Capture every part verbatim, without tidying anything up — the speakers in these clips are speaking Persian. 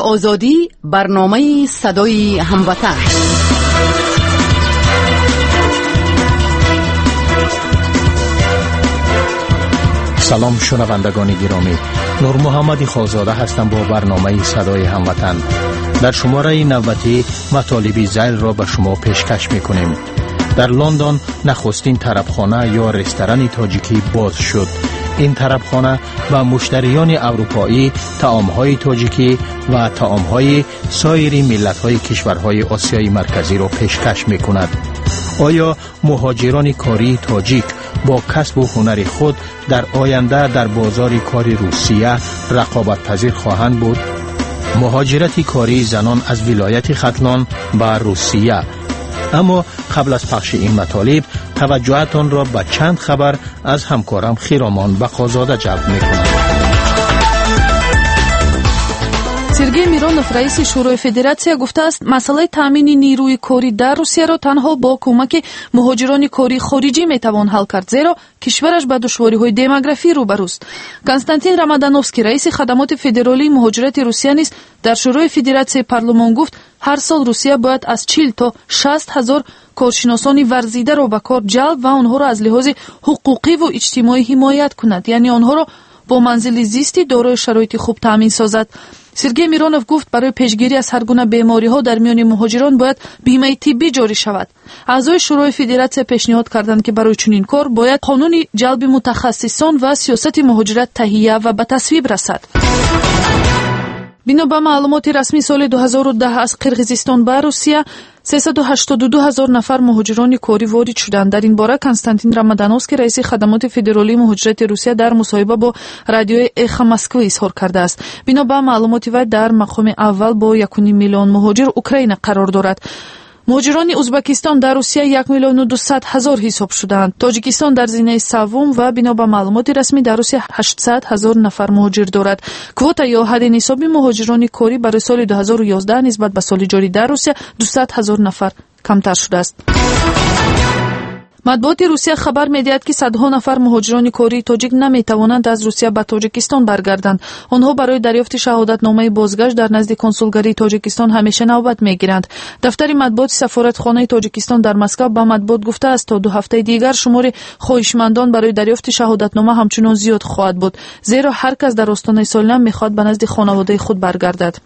آزادی، برنامه صدای هموطن. سلام شنوندگان گرامی، نور محمد خالزاده هستم با برنامه صدای هموطن. در شماره نوبتی مطالب ذیل را به شما پیشکش می‌کنیم. در لندن نخستین طربخانه یا رستوران تاجیکی باز شد. این طربخانه به مشتریان اروپایی طعام‌های تاجیکی و طعام‌های سایر ملت‌های کشورهای آسیای مرکزی را پیشکش می‌کند. آیا مهاجران کاری تاجیک با کسب و هنر خود در آینده در بازار کار روسیه رقابت پذیر خواهند بود؟ مهاجرت کاری زنان از ولایت ختلان به روسیه. اما قبل از پخش این مطالب توجهتان را به چند خبر از همکارم خیرامان بقازاده جلب می‌کنم. سرگей Миронов, رئیس شورای فدراسیون گفته است مسئله تامین نیروی کاری در روسیه را تنها با کمک مهاجران کاری خارجی میتوان حل کرد، زیرا کشورش با دشواری‌های دموگرافی روبروست. کنستانتین رامادانوفسکی، رئیس خدمات فدرالی مهاجرت روسیه نیز در شورای فدراسیون پارلمان گفت هر سال روسیه باید از چهل تا شصت هزار کارشناسان ورزیده را به کار جلب و آنها را از لحاظ حقوقی و اجتماعی حمایت کند، یعنی آنها را با منزل زیستی دارای شرایط خوب تامین سازد. سرگей میرونوف گفت برای پیشگیری از هر گونه بیماری‌ها در میان مهاجران باید بیمه طبی جاری شود. اعضای شورای فدراسیون پیشنهاد کردند که برای چنین کار باید قانون جلب متخصصان و سیاست مهاجرت تهیه و به تصویب رسد. بنا به معلومات رسمی سال دو هزار و ده از قرقیزستان به روسیه سیصد و هشتاد و دو هزار نفر مهاجران کاری وارد شدند. در این باره کنستانتین رامادانوفسکی، رئیس خدمات فدرالی مهاجرت روسیه، در مصاحبه با رادیو اخو مسکو اظهار کرده است. بنا به معلومات وی در مقام اول با یک و نیم میلیون مهاجر اوکراین قرار دارد. مهاجران ازبکستان در روسیه یک میلیون و دویست هزار حساب شدند. تاجیکستان در زینه سوم و بنا به معلومات رسمی در روسیه هشتصد هزار نفر مهاجر دارد. کوتا یا حد نسبی مهاجران کاری برای سال دو هزار و یازده نسبت به سال جاری در روسیه دویست هزار نفر کمتر شده است. مطبوعات روسیه خبر می‌دهد که صدها نفر مهاجران کاری تاجیک نمی‌توانند از روسیه به تاجیکستان برگردند. آنها برای دریافت شهادتنامه بازگشت در نزد کنسولگری تاجیکستان همیشه نوبت می‌گیرند. دفتر مطبوعات سفارتخانه تاجیکستان در مسکو به مطبوعات گفته است تا دو هفته دیگر شمار خواهشمندان برای دریافت شهادتنامه همچنان زیاد خواهد بود، زیرا هر کس در آستانه سالم می‌خواهد به نزد خانواده خود برگردد.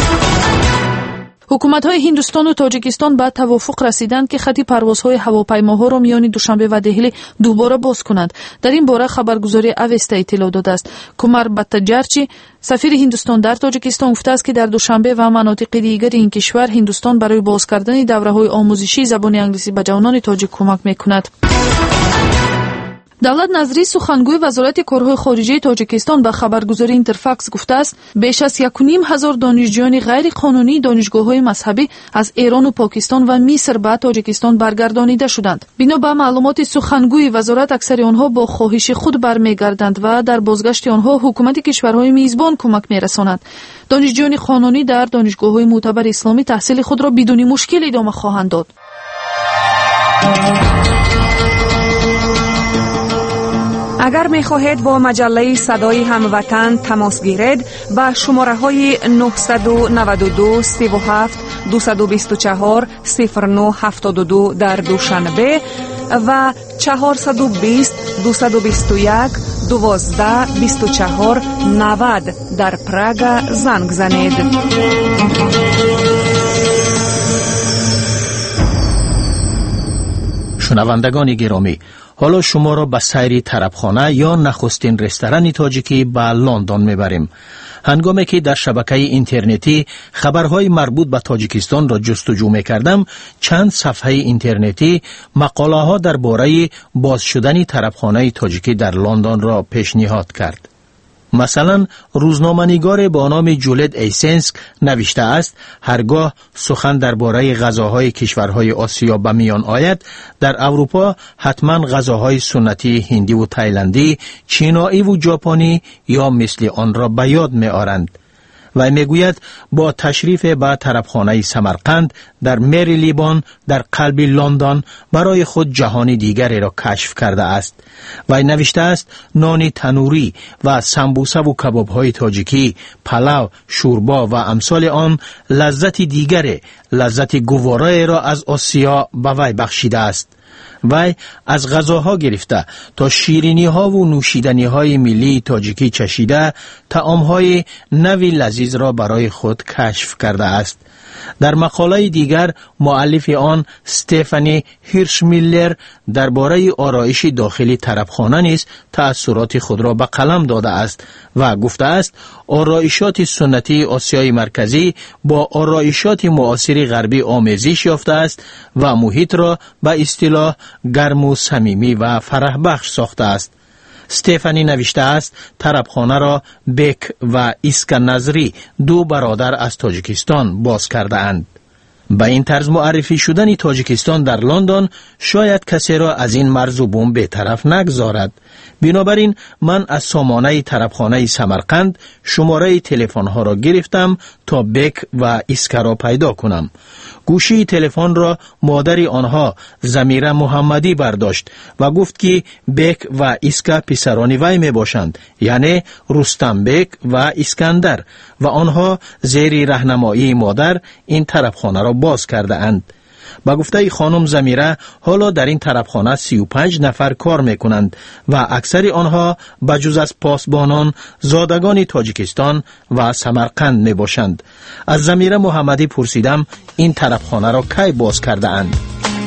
حکومت‌های هندوستان و تاجیکستان به توافق رسیدند که خط پروازهای هواپیماها را میان دوشنبه و دهلی دوباره باز کنند. در این باره خبرگزاری اوستا اطلاع داده است. کمار باتاجرچی، سفیر هندوستان در تاجیکستان، گفته است که در دوشنبه و مناطق دیگر این کشور هندوستان برای باز کردن دوره‌های آموزشی زبان انگلیسی به جوانان تاجیک کمک می‌کند. давлат назри сухангӯи вазорати корҳои хориҷии тоҷикистон ба хабаргузори интерфакс гуфтааст беш аз як و نیم ҳазор донишҷӯёни ғайриқонунии донишгоҳҳои мазҳабӣ аз эрону покистон ва миср ба тоҷикистон баргардонида шуданд. бино ба маълумоти сухангӯи вазорат аксари онҳо бо хоҳиши худ бармегарданд ва дар бозгашти онҳо ҳукумати кишварҳои мизбон кӯмак мерасонад. донишҷӯёни қонунӣ дар донишгоҳҳои мӯътабари исломӣ таҳсили худро бидуни мушкил идома хоҳанд дод. اگر می خواهید با مجله صدای هموطن تماس گیرید با شماره های نه نه دو سه هفت دو دو چهار صفر نه هفت دو در دوشنبه و چهار دو صفر دو دو یک دوازده بیست و چهار نود در پراگ زنگ زنید. شنوندگان گرامی، حالا شما را به سیری طربخانه یا نخستین رستوران تاجیکی به لندن میبریم. هنگامی که در شبکه اینترنتی خبرهای مربوط به تاجیکستان را جستجو میکردم، چند صفحه اینترنتی مقاله ها درباره باز شدن طربخانه تاجیکی در لندن را پیشنهاد کرد. مثلا روزنامه‌نگار با نام جولید ایسنسک نوشته است هرگاه سخن درباره غذاهای کشورهای آسیا به میان آید، در اروپا حتما غذاهای سنتی هندی و تایلندی، چینایی و ژاپنی یا مثل آن را به یاد می آورند. و میگوید با تشریف به طربخانه سمرقند در مری لیبان در قلب لندن برای خود جهانی دیگری را کشف کرده است. و نوشته است نان تنوری و سمبوسه و کباب های تاجیکی، پلاو، شوربا و امثال آن لذت دیگری، لذت گواره را از آسیا به وی بخشیده است. وی از غذاها گرفته تا شیرینی ها و نوشیدنی های ملی تاجیکی چشیده طعام های نوی لذیذ را برای خود کشف کرده است. در مقاله دیگر مؤلف آن استفانی هیرشمیلر درباره آرایش داخلی طربخانه نیز تأثیرات خود را به قلم داده است و گفته است آرایشات سنتی آسیای مرکزی با آرایشات معاصر غربی آمیزش یافته است و محیط را به اصطلاح گرم و صمیمی و فرح بخش ساخته است. استفانی نوشته است طربخانه را بک و اسکنازری دو برادر از تاجیکستان باز کرده اند. به این طرز معرفی شدن تاجیکستان در لندن شاید کسی را از این مرز و بوم به طرف نگذارد. بنابراین من از سامانه طربخانه سمرقند شماره تلفن ها را گرفتم تا بک و اسکا را پیدا کنم. گوشی تلفن را مادر آنها زمیره محمدی برداشت و گفت که بک و اسکا پسران وی می باشند، یعنی رستم بک و اسکندر، و آنها زیر راهنمایی مادر این طربخانه را باز کرده اند. با گفته خانم زمیره حالا در این طربخانه سی و پنج نفر کار میکنند و اکثر آنها بجز از پاسبانان زادگان تاجیکستان و سمرقند می باشند. از زمیره محمدی پرسیدم این طربخانه را کی باز کرده اند؟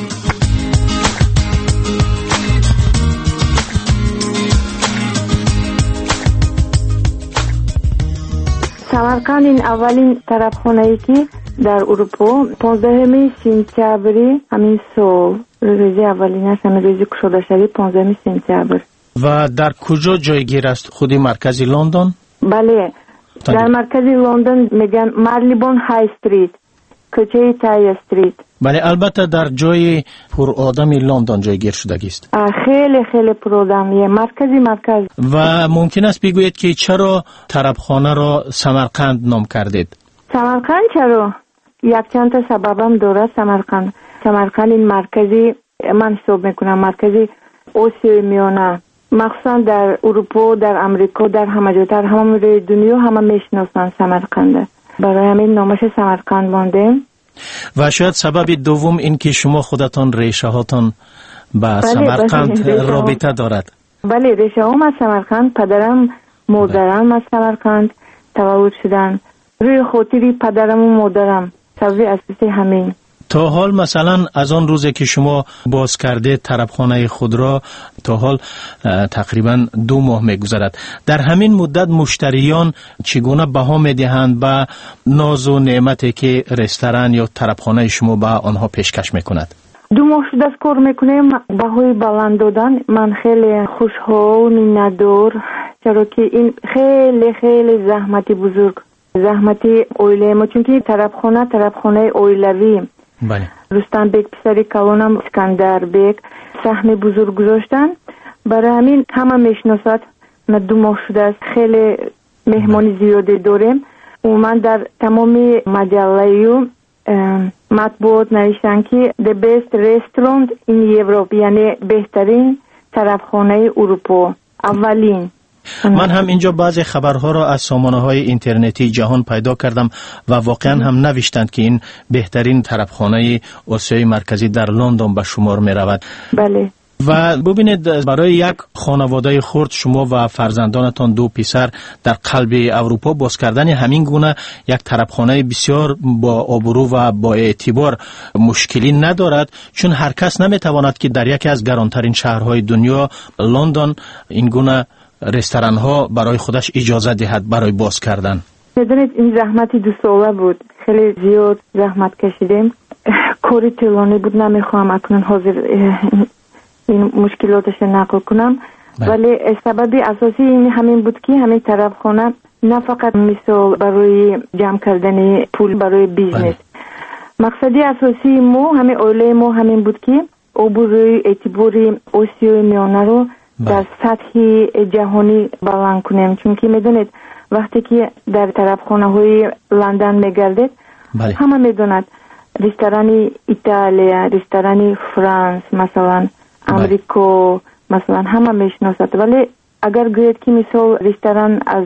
سمرقند این اولین طربخانه ای که در اروپا پانزدهم سپتامبر همین سال روز اولینش همین روز گشوده شده پانزدهم سپتامبر. و در کجا جایگیر است؟ خودی مرکزی لندن؟ بله، در مرکزی لندن میگن مرلیبون های استریت، کوچه تای استریت. بله، البته در جای پر آدمی لندن جایگیر شده است. خیلی خیلی پر آدمیه، مرکزی مرکز. و ممکن است بگویید که چرا طربخانه را سمرقند نام کردید؟ سمرقند چرا؟ یک چند تا سببم داره. سمرقند سمرقند این مرکزی من حساب میکنم مرکزی آسیای میانه، مخصوصا در اروپا، در امریکا، در همه جا، در همه دنیا همه میشناسن سمرقند. برای همین نامش سمرقند مانده. و شاید سبب دوم این که شما خودتان ریشه هاتان با بله سمرقند بله رابطه دارد. بله، ریشه هم از سمرقند، پدرم مادرم از سمرقند تولد شدن. روی خاطری پدرم و مادرم سبب اساسی همین. تا حال مثلا از آن روزی که شما باز کرده طربخانه خود را تا حال تقریبا دو ماه میگذرد، در همین مدت مشتریان چگونه بها میدهند به ناز و نعمتی که رستوران یا طربخانه شما به آنها پیشکش میکند؟ دو ماه شده است کار میکنیم، بهای بلند دادن. من خیلی خوشحال و میندور، چرا که این خیلی خیلی زحمتی بزرگ، زحمتی اویله ما، چون که طربخانه طربخانه اویلوی. بله. رستم بیگ پسری کلانم اسکندر بیگ سهم بزرگ گذاشتن، برای همین همه میشناسد. من دو ماه شده است خیلی مهمانی زیادی داریم و من در تمام مجله و مطبوعات نوشتن که the best restaurant in Europe، یعنی بهترین طربخانه اروپا، اولین. من هم اینجا بعضی خبرها را از سامانه‌های اینترنتی جهان پیدا کردم و واقعا هم نوشتند که این بهترین طربخانه آسیای مرکزی در لندن به شمار می رود. بله. و ببینید برای یک خانواده خرد شما و فرزندانتان دو پسر در قلب اروپا باز کردن همین گونه یک طربخانه بسیار با آبرو و با اعتبار مشکلی ندارد، چون هر کس نمیتواند که در یکی از گرانترین شهرهای دنیا لندن این گونه رستوران ها برای خودش اجازه دهد برای باز کردن. میدونید این زحمتی دو ساله بود، خیلی زیاد زحمت کشیدیم، کاری طولانی بود. نمیخوام اکنون حاضر این مشکلاتش نقل کنم، ولی سبب اساسی این همین بود که همین طربخانه نه فقط مثال برای جمع کردن پول برای بیزنس، مقصدی اساسی ما همین اوله ما همین بود که عبور اعتباری آسیای میانه رو در سطح جهانی بلند کنیم، چون که میدونید وقتی که در طرف خانه های لندن میگردید بله. همه میدوند رستوران ایتالیا، رستوران فرانس، مثلا امریکا، مثلا همه میشناسد. ولی اگر گوید که مثال رستوران از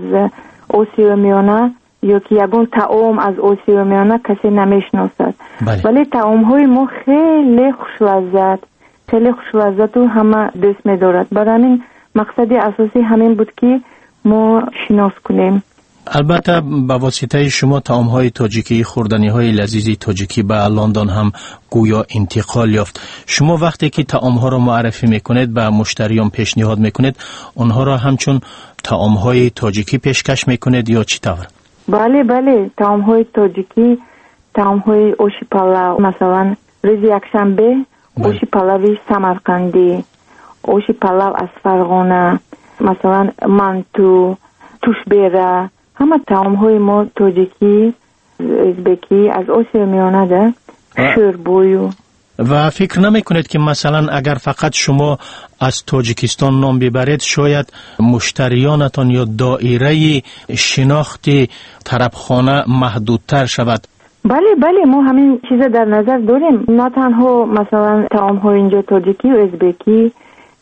آسیا میانه یا که یگون طعام از آسیا میانه کسی نمیشناسد. بله. ولی طعام های ما خیلی خوش لذت، خیلی خوش لذت و همه دوست میدارد. برای همین مقصد اساسی همین بود که ما شناس کنیم. البته با واسطه شما طعام‌های تاجیکی، خوردنی‌های لذیذ تاجیکی به لندن هم گویا انتقال یافت. شما وقتی که طعام‌ها را معرفی میکنید به مشتریان پیشنهاد میکنید، اونها را همچون طعام‌های تاجیکی پیشکش میکنید یا چی طور؟ بله بله، طعام‌های تاجیکی، طعام‌های اوشی پلاو، مثلا روز یکشنبه اوشی پلاوی سمرقندی، اوشی پلاو از فرغانه، مثلا منتو، توش بیره، همه طعام های ما تاجیکی، ازبکی از آسیا میانه ده، شوربویو. و فکر نمی کنید که مثلا اگر فقط شما از تاجیکستان نام ببرید شاید مشتریانتان یا دایره شناخت طربخانه محدودتر شود؟ بله بله، ما همین چیز در نظر داریم. نه تنها مثلا طعام های اینجا تاجیکی و ازبکی،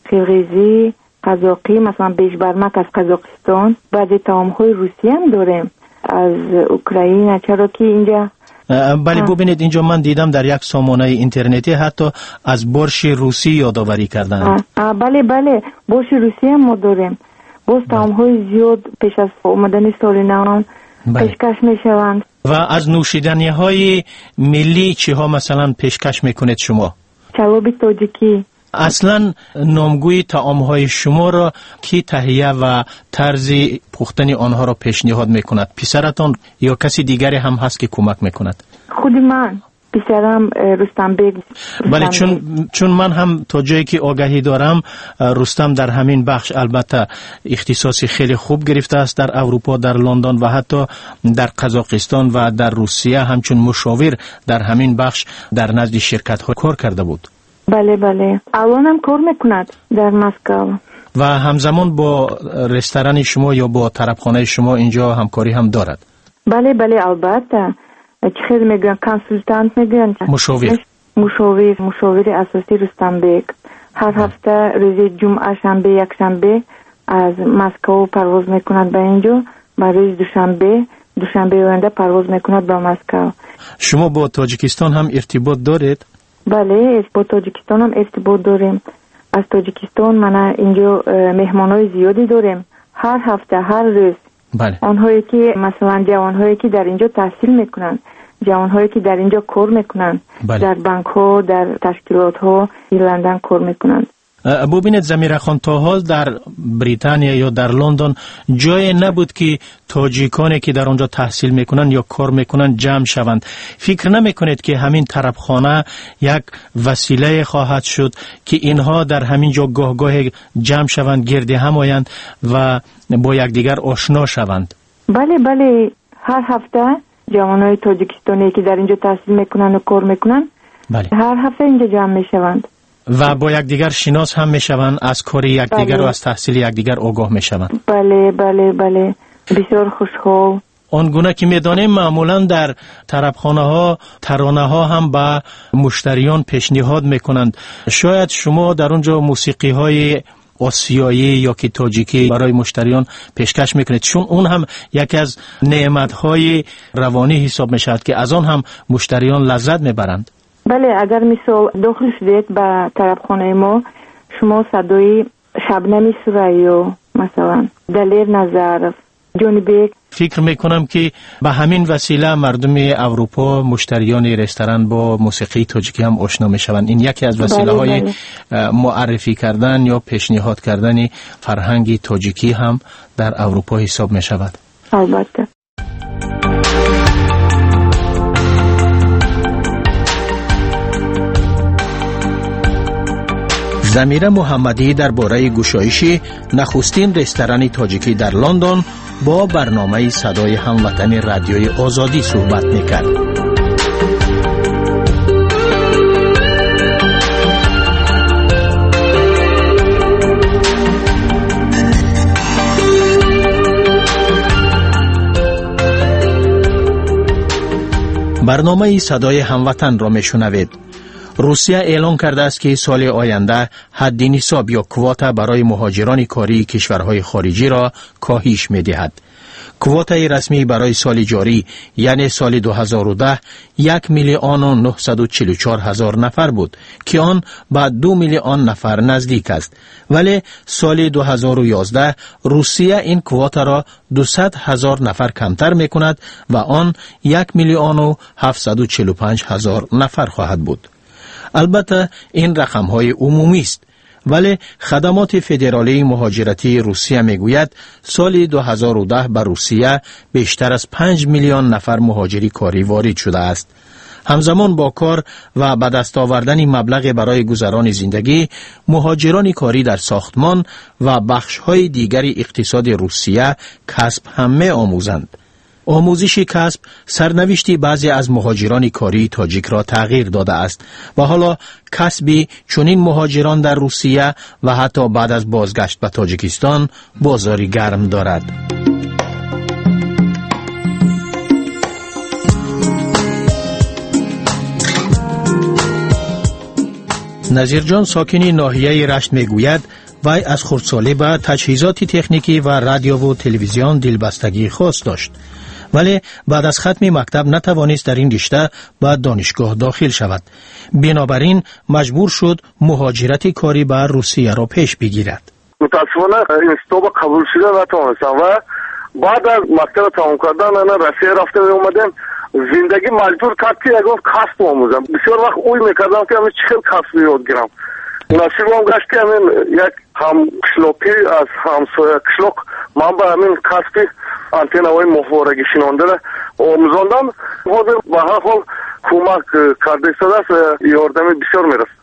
قرقیزی، قزاقی، مثلا بیشبرمک از قزاقستان، بعضی طعام های روسی هم داریم از اوکراین. چرا که اینجا بله ببینید اینجا من دیدم در یک سامانه اینترنتی حتی از برش روسی یادآوری کردن. بله بله، برش روسی هم ما داریم. باز طعام های زیاد پیش از اومدن سال نو پیشکش میشوند. و از نوشیدنی های ملی چی ها مثلا پیشکش میکنید شما؟ چلوبی تاجیکی. اصلا نامگوی طعام‌های شما را کی تهیه و طرز پختن آنها را پیشنهاد میکند؟ پسرتان یا کسی دیگری هم هست که کمک میکند؟ خود من، پسرم رستم بیگ. بله، چون چون من هم تا جایی که آگاهی دارم رستم در همین بخش البته اختصاصی خیلی خوب گرفته است در اروپا، در لندن و حتی در قزاقستان و در روسیه همچون مشاور در همین بخش در نزد شرکت‌ها کار کرده بود. بله بله، الان هم کار میکند در مسکو. و همزمان با رستوران شما یا با طربخانه شما اینجا همکاری هم دارد؟ بله بله، البته. چه خیلی میگن کنسولتانت میگن، مشاور مشاور مشاور اساسی رستم بیگ. هر هفته روز جمعه، شنبه، یک شنبه از مسکو پرواز میکند به اینجا، و روز دوشنبه دوشنبه آینده پرواز میکند به مسکو. شما با تاجیکستان هم ارتباط دارید؟ بله، با تاجیکستان هم ارتباط داریم. از تاجیکستان من اینجا مهمانای زیادی داریم، هر هفته، هر روز. بله. آنهایی که مثلا جوانهایی که در اینجا تحصیل میکنن، جوانهایی که در اینجا کار میکنن، بله. در بانک ها، در تشکیلات ها لندن کار میکنن. ببینید زمیره خان، تا حال در بریتانیا یا در لندن جای نبود که تاجیکانی که در آنجا تحصیل میکنن یا کار میکنن جمع شوند. فکر نمیکنید که همین طربخانه یک وسیله خواهد شد که اینها در همین جا گاه گاه جمع شوند، گرد هم آیند و با یکدیگر آشنا شوند؟ بله بله، هر هفته جوانای تاجیکستانی که در اینجا تحصیل میکنن و کار میکنن، بله. هر هفته اینجا جمع میشوند و با یکدیگر شناس هم میشوند، از کار یکدیگر بله. و از تحصیل یکدیگر آگاه میشوند. بله بله بله، بسیار خوشحال. آنگونه که میدانیم معمولا در طربخانه ها ترانه ها هم به مشتریان پیشنهاد میکنند. شاید شما در اونجا موسیقی های آسیایی یا که تاجیکی برای مشتریان پیشکش میکنید، چون اون هم یکی از نعمت های روانی حساب میشود که از آن هم مشتریان لذت میبرند. بله، اگر مثال داخل شدید به طربخانه ما، شما صدای شبنمی سرایو، مثلا دلیر نظر، جونی بیگ. فکر میکنم که به همین وسیله مردم اروپا، مشتریان رستوران با موسیقی تاجیکی هم آشنا میشوند. این یکی از وسیله های بله بله. معرفی کردن یا پیشنهاد کردن فرهنگ تاجیکی هم در اروپا حساب میشود. البته. زمیره محمدی درباره گشایش نخستین رستوران تاجیکی در لندن با برنامه صدای هموطن رادیوی آزادی صحبت میکرد. برنامه صدای هموطن را میشنوید. روسیه اعلام کرده است که سال آینده حد نصاب یا کواتا برای مهاجران کاری کشورهای خارجی را کاهش می‌دهد. کوتای رسمی برای سال جاری یعنی سال دو هزار و ده یک میلیون و نهصد و چهل و چهار هزار نفر بود که آن به دو میلیون نفر نزدیک است، ولی سال دو هزار و یازده روسیه این کوتا را دویست هزار نفر کمتر می کند و آن یک میلیون و هفتصد و چهل و پنج هزار نفر خواهد بود. البته این رقم های عمومی است، ولی خدمات فدرالی مهاجرتی روسیه میگوید سال دو هزار و ده به روسیه بیشتر از پنج میلیون نفر مهاجری کاری وارد شده است. همزمان با کار و به دست آوردن مبلغ برای گذران زندگی، مهاجران کاری در ساختمان و بخش‌های دیگر اقتصاد روسیه کسب هم می‌آموزند. آموزش کسب سرنوشت بعضی از مهاجران کاری تاجیک را تغییر داده است و حالا کسبی چنین مهاجران در روسیه و حتی بعد از بازگشت به تاجیکستان بازاری گرم دارد. نظیر جان ساکنی ناحیه رشت میگوید وی از خردسالی به تجهیزات تکنیکی و رادیو و تلویزیون دلبستگی خاص داشت، ولی بعد از ختم مکتب نتوانست در این رشته به دانشگاه داخل شود. بنابراین مجبور شد مهاجرت کاری به روسیه را پیش بگیرد. متاسفانه اینستیتوت قبول شده نتوانستم و بعد از مکتب تمام کردن انا روسیه رفته و اومدم. زندگی مجبور کرد که یکم کسب آموزم. بسیار وقت اوی میکردم که همین چه کسب یاد گیرم. نصیبم گشت که همین یک هم کشلوکی از همسایه کشلوک من به همین کسبی آنتنای محورگی شنانده را آموزاندم. حاضر به هر حال کمک کرده شده است، یاردمی بسیار میرسد.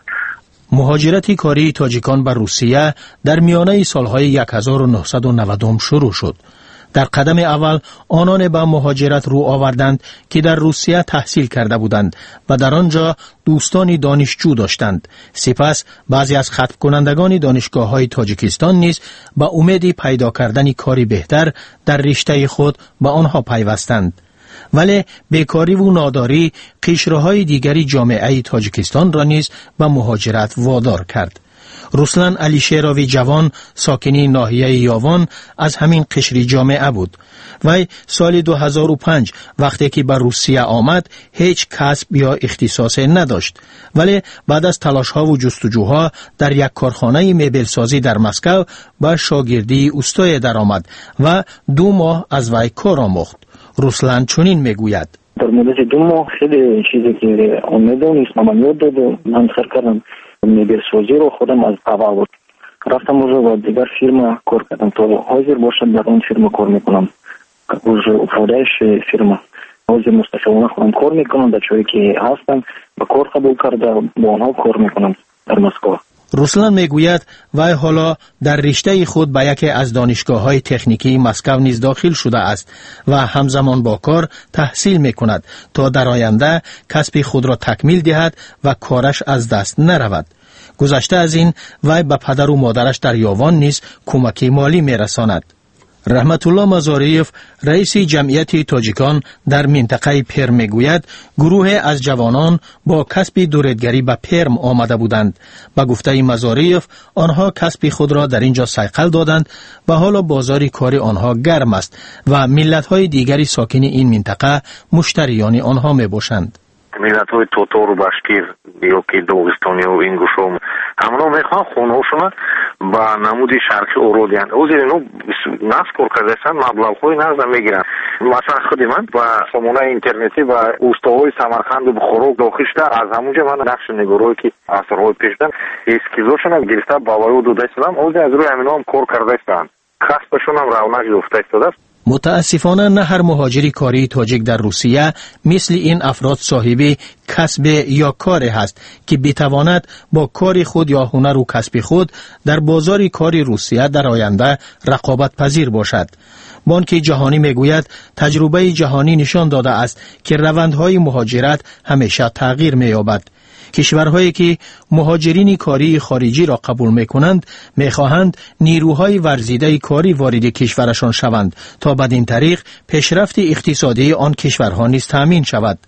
مهاجرت کاری تاجیکان به روسیه در میانه سالهای هزار و نهصد و نود شروع شد. در قدم اول آنان به مهاجرت رو آوردند که در روسیه تحصیل کرده بودند و در آنجا دوستانی دانشجو داشتند. سپس بعضی از ختم کنندگان دانشگاه های تاجیکستان نیز به امید پیدا کردن کاری بهتر در رشته خود به آنها پیوستند. ولی بیکاری و ناداری قشرهای دیگری جامعه تاجیکستان را نیز به مهاجرت وادار کرد. رسلان علیشیروی جوان ساکنی ناحیه یاوان از همین قشری جامعه بود. وی سال دو هزار و پنج وقتی که به روسیه آمد هیچ کسب یا اختصاصی نداشت، ولی بعد از تلاش ها و جستجوها در یک کارخانه مبل سازی در مسکو به شاگردی استای درآمد و دو ماه از وی کار آموخت. رسلان چنین میگوید: در مدت دو ماه خیلی چیزی که امیدونیست من یاد داد و من سر کردم مبل سازی رو خودم از اول بود. رفتم اونجا با دیگر فیرما کار کردم تا حاضر باشد در اون فیرما کار میکنم. اونجا افادهش فیرما حاضر مستقلانه خودم کار میکنم. در چایی که هستم با کار قبول کرده با آنها کار میکنم در مسکو. رسلان میگوید وی حالا در رشته خود به یکی از دانشگاه‌های تکنیکی مسکو نیز داخل شده است و همزمان با کار تحصیل میکند تا در آینده کسب خود را تکمیل دهد و کارش از دست نرود. گذشته از این وی به پدر و مادرش در یاوان نیز کمکی مالی میرساند. رحمت الله مزاریف رئیس جمعیت تاجیکان در منطقه پرم میگوید گروه از جوانان با کسب دوریدگری به پرم آمده بودند. به گفته مزاریف آنها کسب خود را در اینجا صیقل دادند و حالا بازار کار آنها گرم است و ملت‌های دیگری ساکن این منطقه مشتریان آنها میباشند. ملت های توتور و بشکیر یا که داغستانی و اینگوشم همونا میخوان خونهاشون با نمود شرقی اورودیان او زیر اینو نصب کار کردهستن مبلغ های نزد میگیرن. مثلا خودی من با سامانه اینترنتی و اوستاهای سمرقند و بخوروک داخشته از همونجا من نقش نگروی که اثرهای پیشدن اسکیزوشون هم گرفته باوری و دوده استدم او زیر از روی همینو هم کار کردهستن. کسبشون هم رونق یافته استده. متاسفانه نه هر مهاجری کاری تاجیک در روسیه مثل این افراد صاحب کسب یا کار هست که بتواند با کار خود یا هنر و کسب خود در بازار کار روسیه در آینده رقابت پذیر باشد. بانک جهانی میگوید تجربه جهانی نشان داده است که روندهای مهاجرت همیشه تغییر می‌یابد. کشورهایی که مهاجرین کاری خارجی را قبول می‌کنند می‌خواهند نیروهای ورزیده کاری وارد کشورشان شوند تا بدین طریق پیشرفت اقتصادی آن کشورها نیز تامین شود.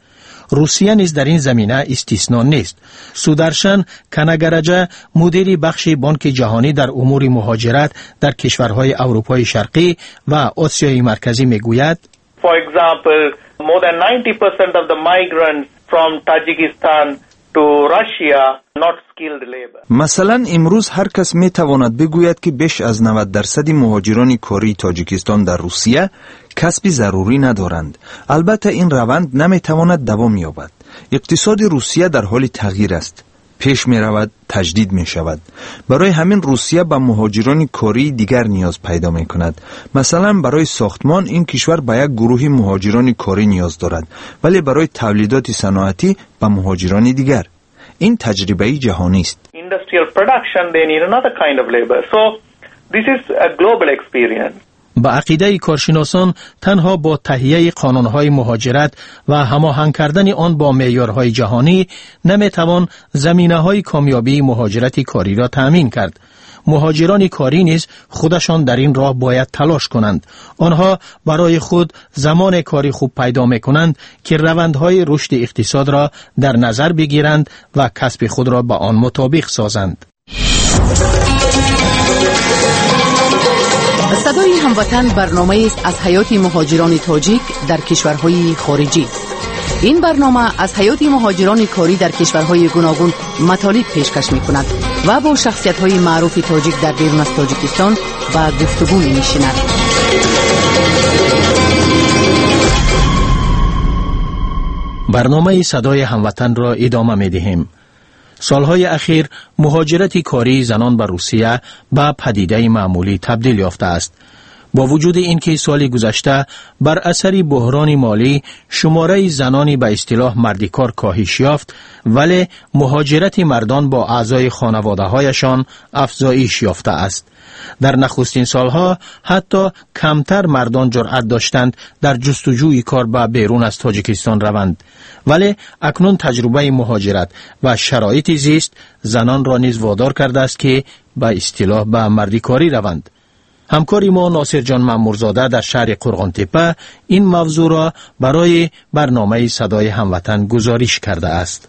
روسیه نیز در این زمینه استثنا نیست. سودرشن کنگرجه مدیر بخش بانک جهانی در امور مهاجرت در کشورهای اروپای شرقی و آسیای مرکزی میگوید: For example, more than ninety percent of the migrants from Tajikistan to Russia not skilled labor. مثلا امروز هر کس می تواند بگوید که بیش از نود درصد مهاجران کاری تاجیکستان در روسیه کسب ضروری ندارند. البته این روند نمی تواند دوام یابد. اقتصاد روسیه در حال تغییر است. پیش می رود، تجدید می شود. برای همین روسیه به مهاجران کاری دیگر نیاز پیدا می کند. مثلا برای ساختمان این کشور به یک گروه مهاجران کاری نیاز دارد، ولی برای تولیدات صنعتی به مهاجران دیگر. این تجربه جهانی است. Industrial production they need another kind of labor. So this is a global experience. با عقیده کارشناسان تنها با تهیه قانونهای مهاجرت و هماهنگ کردن آن با معیارهای جهانی نمیتوان زمینه‌های کامیابی مهاجرت کاری را تأمین کرد. مهاجران کاری نیز خودشان در این راه باید تلاش کنند. آنها برای خود زمان کاری خوب پیدا می‌کنند که روندهای رشد اقتصاد را در نظر بگیرند و کسب خود را به آن مطابق سازند. صدای هموطن برنامه است از حیات مهاجران تاجیک در کشورهای خارجی. این برنامه از حیات مهاجران کاری در کشورهای گوناگون مطالب پیشکش می کند و با شخصیت‌های معروف تاجیک در بیرون از تاجیکستان و گفتگو می نشیند. برنامه صدای هموطن را ادامه می دهیم. سالهای اخیر مهاجرت کاری زنان به روسیه به پدیده معمولی تبدیل یافته است. با وجود اینکه سال گذشته بر اثر بحران مالی شماره زنانی به اصطلاح مردیکار کاهش یافت، ولی مهاجرت مردان با اعضای خانواده‌هایشان افزایش یافته است. در نخستین سالها حتی کمتر مردان جرأت داشتند در جستجوی کار به بیرون از تاجیکستان روند، ولی اکنون تجربه مهاجرت و شرایط زیست زنان را نیز وادار کرده است که به اصطلاح به مردیکاری روند. همکاری ما ناصر جان مامورزاده در شهر قرغانتپه این موضوع را برای برنامه صدای هموطن گزارش کرده است.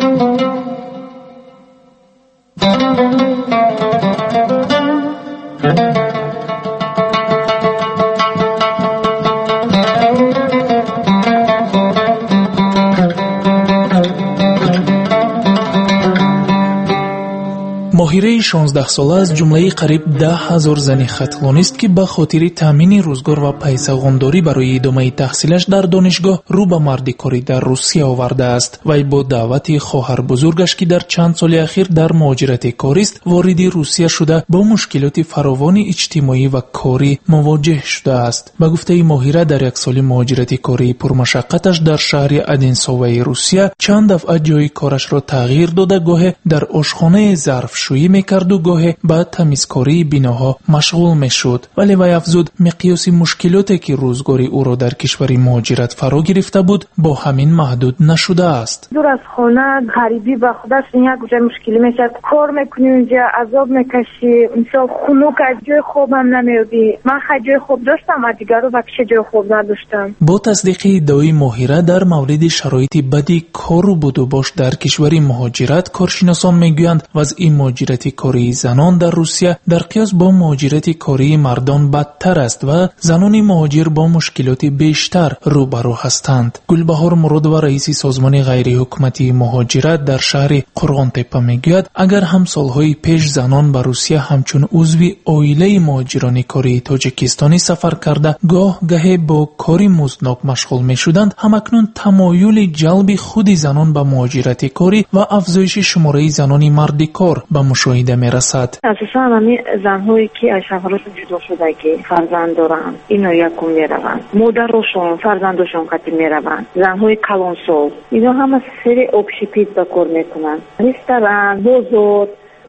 ماهره شانزده ساله از جمله قریب ده هزار زن خطلانیست که به خاطر تامین روزگار و پیسه‌غنداری برای ادامه تحصیلش در دانشگاه رو به مردیکاری در روسیه آورده است. وی با دعوت خواهر بزرگش که در چند سال اخیر در مهاجرت کاری است وارد روسیه شده با مشکلات فراوان اجتماعی و کاری مواجه شده است. به گفته ماهره در یک سال مهاجرت کاری پرمشقتش در شهر ادینسوی روسیه چند دفعه جای کارش را تغییر داده، گاه در آشخانه ظرف شویی میکرد و گاه به تمیزکاری بیناها مشغول میشد. ولی وی افزود مقیاس مشکلاتی که روزگاری او را در کشور مهاجرت فرا گرفته بود با همین محدود نشده است. دور از خانه غریبی با خودش یک جای مشکلی میشه، کار میکنی اونجا عذاب میکشی، مثلا خنک از جای خوبم نمیابی. من خیلی جای خوب داشتم و دیگر رو بکش جای خوب نداشتم. با تصدیق ادعای ماهره در مورد شرایط بدی کار و بود و باش در کشور مهاجرت، کارشناسان میگویند وضع مهاجرت کاری زنان در روسیه در قیاس با مهاجرت کاری مردان بدتر است و زنان مهاجر با مشکلات بیشتر روبرو هستند. گلبهار مراد و رئیس سازمان غیر حکومتی مهاجرت در شهر قرغانتپه میگوید اگر هم سالهای پیش زنان به روسیه همچون عضو عائله مهاجران کاری تاجیکستانی سفر کرده گاه گهی با کاری مزدناک مشغول میشدند، همکنون تمایل جلب خود زنان به مهاجرت کاری و افزایش شماره زنان مردیکار به مشاهده میرسد. اساسا همین زنهایی که از شوهرشون جدا شدگی فرزند دارن اینا یکم میروند، مادرشون فرزندشون قطع میروند، زنهای کلانسال اینا همه سری اوبشیپیت به کار میکنن، رستوران، بازار.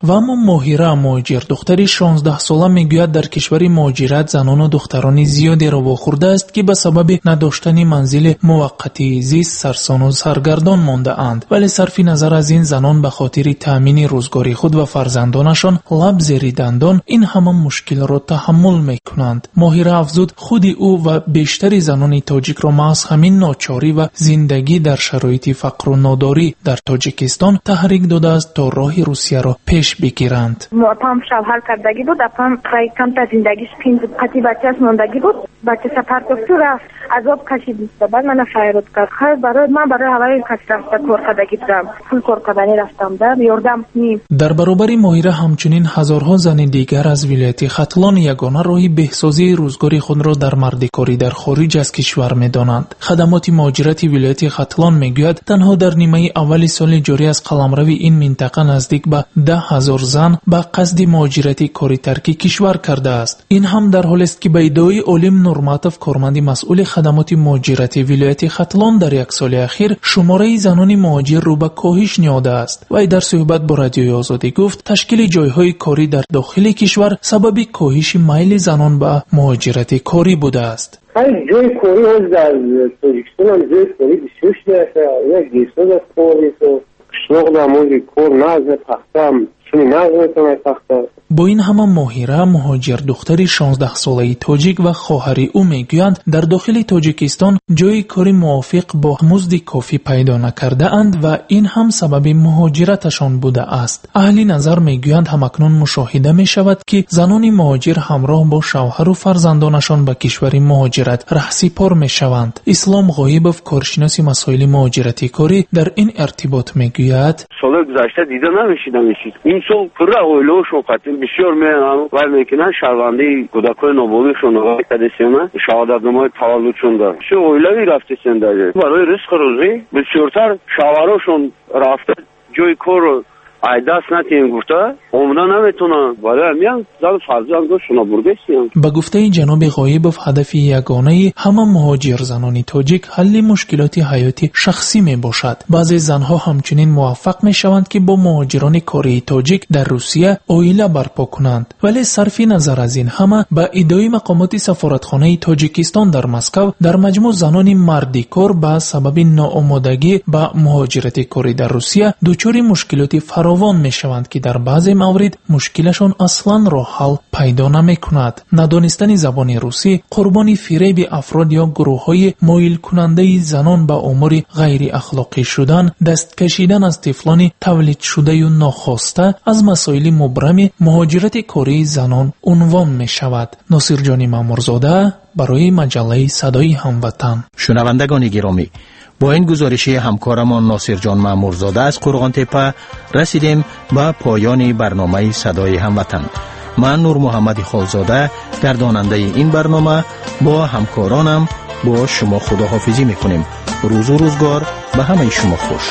و اما ماهیره مهاجر دختری شانزده ساله میگوید در کشور مهاجرت زنان و دختران زیادی را واخورده است که به سبب نداشتن منزل موقتی زیست سرسان و سرگردان مانده اند، ولی صرف نظر از این زنان به خاطر تامین روزگاری خود و فرزندانشان لب زیر دندان این همه مشکل را تحمل میکنند. ماهیره افزود خود او و بیشتر زنان تاجیک را محض همین ناچاری و زندگی در شرایط فقر و ناداری در تاجیکستان تحریک داده است تا راه روسیه را پیش بگیرند. اپام شوهر کردگی بود، اپام کم تا زندگیش پینز قطعی بچهش ماندگی بود، بچه سفر گفت رفت عذاب کشید. بعد من فایرود کرد. خیلی برای من برای هوای کسی رفته کار کردگی بودم، فول کار کردنی رفتم در یاردم نیم. در برابر ماهیره همچنین هزارها زن دیگر از ولایت ختلان یگانه راه بهسازی روزگاری خود را در مردکاری در خارج از کشور می‌دانند. خدمات مهاجرت ولایت ختلان میگوید تنها در نیمه اول سال جاری از قلمروی این منطقه نزدیک به ده هزار زن به قصد مهاجرت کاری ترک کشور کرده است. این هم در حالی است که به ادعای علیم نورماتوف کارمند مسئول خدمات مهاجرت ولایت ختلان در یک سال اخیر شماره زنان مهاجر رو به کاهش نهاده است. وی در صحبت با رادیوی آزادی گفت تشکیل جایهای کاری در داخل کشور سبب کاهش میل زنان به مهاجرت کاری بوده است. همین جای کاری از در تاجیکستان هم جای کاری بسیار شده یک گیسته در کاری تو شغل همونی کار نازه تخته هم چونی نازه تونه تخته. با این همه ماهیره مهاجر دختری شانزده ساله تاجیک و خواهری او میگویند در داخل تاجیکستان جای کاری موافق با مزد کافی پیدا نکرده اند و این هم سبب مهاجرتشان بوده است. اهل نظر میگویند همکنون مشاهده می شود که زنان مهاجر همراه با شوهر و فرزندانشان به کشور مهاجرت رهسپار می شوند. اسلام غایبوف کارشناس مسائل مهاجرتی کاری در این ارتباط میگوید سال گذشته دیده نمیشیدم این سال پر اولوش و بسیار میانم و میکنن شرونده کودکان نابالغشون و تدسیمه شهادتنامه تولدشون دارن. چه اویلوی رفته زندگی برای رزق روزی بسیارتر شوهراشون رفته جای کار ایدست نتیم گفته عمره نمیتونن ولی میان زن فرزندشون برگشتیم. به گفته جناب غایبوف هدف یگانه همه مهاجر زنان تاجیک حل مشکلات حیاتی شخصی می باشد. بعضی زنها همچنین موفق می شوند که با مهاجران کاری تاجیک در روسیه عائله برپا کنند، ولی صرف نظر از این همه به ادعای مقامات سفارتخانه تاجیکستان در مسکو در مجموع زنان مردی کار به سبب ناآمادگی به مهاجرت کاری در روسیه دچار مشکلات فراوان می شوند که در بعضی موارد مشکلشان اصلا راه حل پیدا نمی کند. ندانستن زبان روسی قربانی فریب افراد یا گروه های مایل کننده زنان به امور غیر اخلاقی شدن، دست کشیدن از طفلان تولید شده و ناخواسته از مسائل مبرم مهاجرت کاری زنان عنوان می شود. ناصر جان مامورزاده برای مجله صدای هموطن. شنوندگان گرامی، با این گزارشی همکارمان ناصر جان مامورزاده از قرغان تپه رسیدیم به پایان برنامه صدای هموطن. من نور محمد خالزاده گرداننده این برنامه با همکارانم با شما خداحافظی میکنیم. روز و روزگار به همه شما خوش.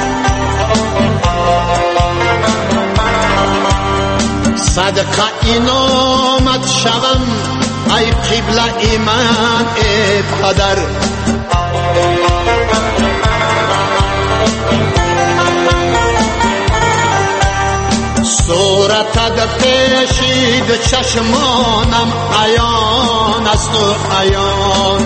صدقه اینامت شوم ای قبله ایمان ای پدر، صورتت پیشید چشمانم عیان است و عیان.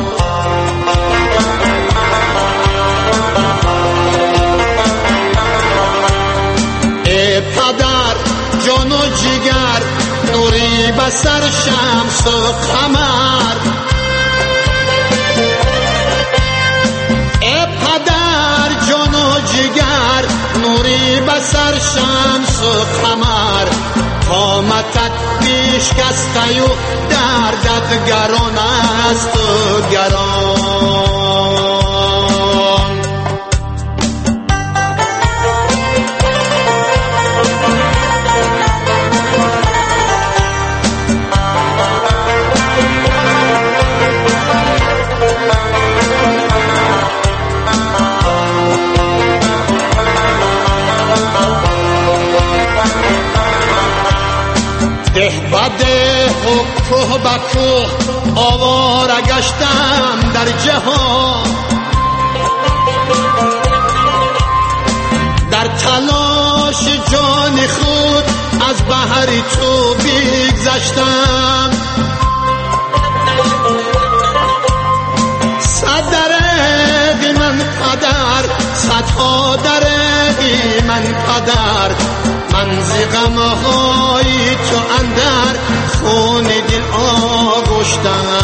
ای پدر جان و جگر نوری بسر شمس و قمر، ای پدر جان و جگر نوری بسر شمس و قمر، قامتت پیشکسته و دردت گران است و گران. ده بده و کوه با کوه آواره گشتم در جهان، در تلاش جان خود بری تو بگذشتم صد درقی من پدر صدها درقی من پدر من زی غمهای تو اندر خون دل آغشتم